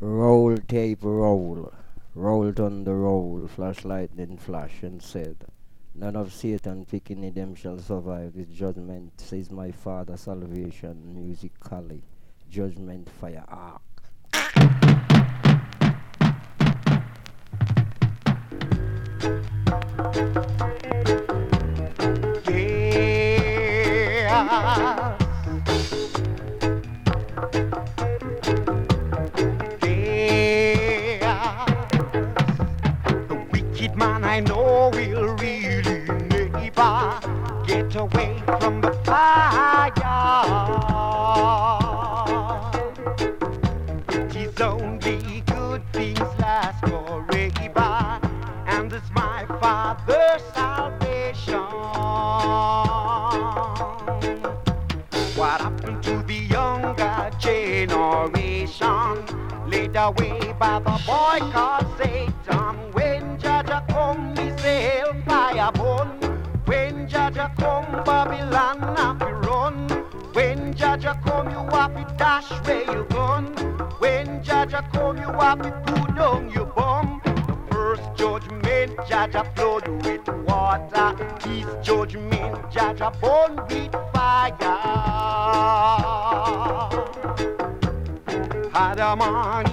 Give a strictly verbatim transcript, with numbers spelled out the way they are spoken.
Roll tape roll, rolled on the roll, flash lightning flash and said, none of Satan picking them shall survive this judgment, says my father salvation musically, judgment fire arc. Yeah. Man, I know will really never get away from the fire. It is only good things last forever, and it's my Father's salvation. What happened to the younger generation, led away by the boy called Satan? When Jaja come, me say hellfire burn. When Jaja come, Babylon have to run. When Jaja come, you have to dash where you gone. When Jaja come, you have to put down your bum. The first judgment, Jaja flood with water. His judgment, Jaja burn with fire. Adam